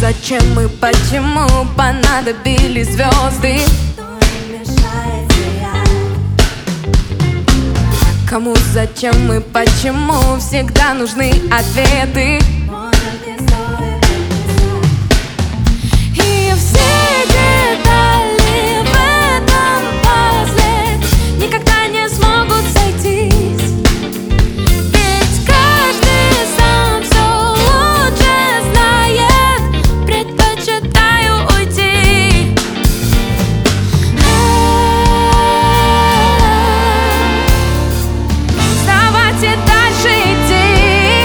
зачем и почему понадобились звезды? Кому, зачем и почему всегда нужны ответы? И все детали в этом пазле никогда не смогут сойтись. Ведь каждый сам все лучше знает, предпочитаю уйти. Вставать и дальше идти.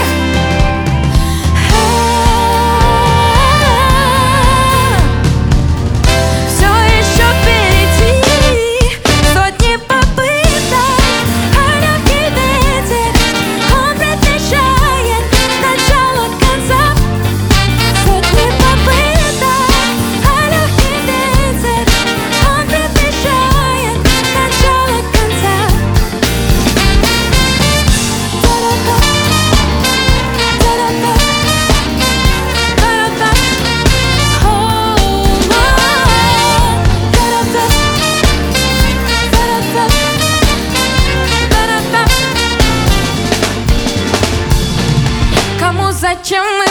Все еще впереди сотни попыток, а легкий ветер, он предвещает начало конца. Сотни попыток, а легкий ветер, он предвещает начало конца. Кому, зачем